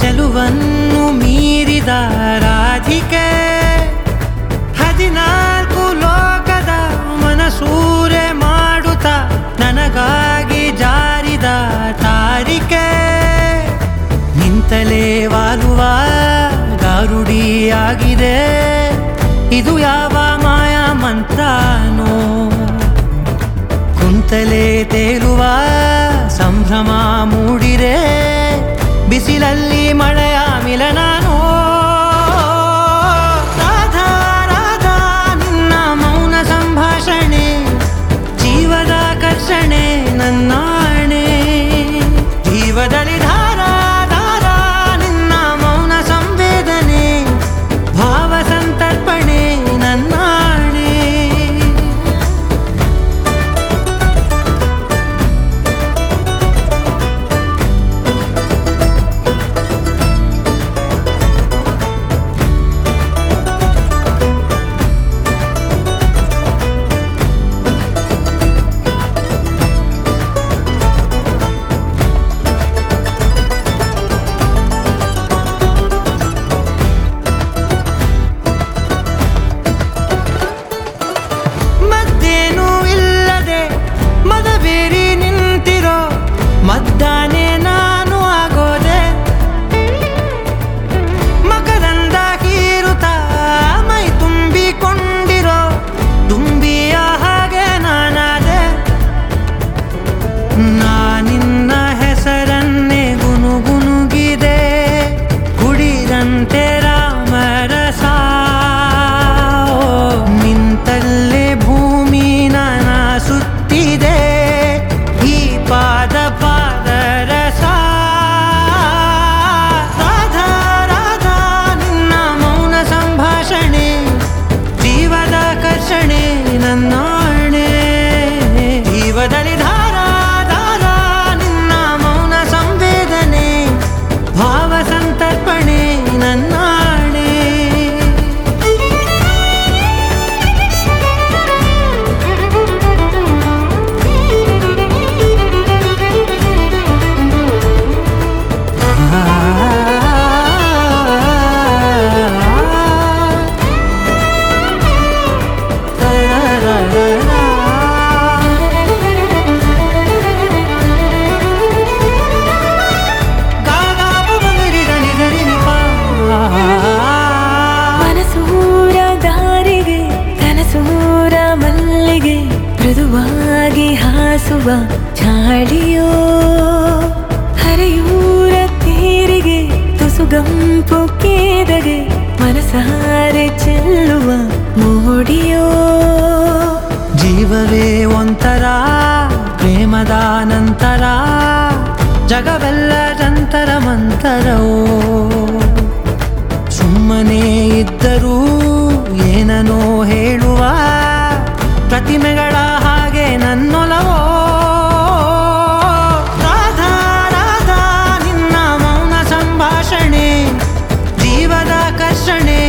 ಚೆಲುವನ್ನು ಮೀರಿದ ರಾಧಿಕೆ 14 ಲೋಕದ ಮನಸೂರೆ ಮಾಡುತ್ತ ನನಗಾಗಿ ಜಾರಿದ ತಾರಿಕೆ ನಿಂತಲೇ ವಾಲುವ ಗಾರುಡಿಯಾಗಿದೆ ಇದು ಯಾವ ಮಾಯಾ ಮಂತ್ರನೋ ಕುಂತಲೇ ತೇಲುವ ಸಂಭ್ರಮ ಮೂಡಿರೆ ಬಿಸಿಲಲ್ಲಿ ಮಳೆಯ ಮಿಲನನೋ ರಾಧಾ ರಾಧಾ ನಿನ್ನ ಮೌನ ಸಂಭಾಷಣೆ ಜೀವದ ಕರ್ಷಣೆ ನನ್ನಾಣೆ ಜೀವದಲ್ಲಿ ಧಾರಾ ಧಾರಾ ನಿನ್ನ ಮೌನ ಸಂವೇದನೆ ಭಾವ ಸಂತರ್ಪಣೆ ನನ್ನಾಣೆ ಮದ್ದಾನೆ ನಾನು ಆಗೋದೆ ಮಕರಂದ ಹೀರುತ್ತ ಮೈ ತುಂಬಿಕೊಂಡಿರೋ ತುಂಬಿಯ ಹಾಗೆ ನಾನಾದೆ ನಾನಿನ್ನ ಹೆಸರನ್ನೇ ಗುನುಗುನುಗಿದೆ ಕುಡಿದಂತೆ ರಾಮರಸ ನಿಂತಲ್ಲೇ ಭೂಮಿ ನಾನ ಸುತ್ತಿದೆ ಈ ಪಾದ ಪಾದರಸ ರಾಧಾ ರಾಧಾ ನಿನ್ನ ಮೌನ ಸಂಭಾಷಣೆ ಜೀವದ ಕರ್ಷಣೆ ನನ್ನಾಣೆ ಜೀವದಲ್ಲಿ ಧಾರಾ ಧಾರಾ ನಿನ್ನ ಮೌನ ಸಂವೇದನೆ ಭಾವ ಸಂತರ್ಪಣೆ ನನ್ನಾಣೆ ಮನಸೂರ ದಾರಿಗೆ ಕನಸೂರ ಮಲ್ಲಿಗೆ ಮೃದುವಾಗಿ ಹಾಸುವ ಚಾಳಿಯೋ ಹರಿಯೂರ ತೀರಿಗೆ ತುಸುಗಂಪು ಕೇದಗೆ ಮನಸಾರೆ ಚೆಲ್ಲುವ ಮೋಡಿಯೋ ಜೀವವೇ ಒಂಥರ ಪ್ರೇಮದ ನಂತರ ಜಗವೆಲ್ಲ ಜಂತರ ಮಂತರವೋ ಸುಮ್ಮನೆ ಇದ್ದರೂ ಏನನೋ ಹೇಳುವ ಪ್ರತಿಮೆಗಳ ಹಾಗೆ ನನ್ನೊಲವೋ ರಾಧಾ ರಾಧಾ ನಿನ್ನ ಮೌನ ಸಂಭಾಷಣೆ ಜೀವದ ಕರ್ಷಣೆ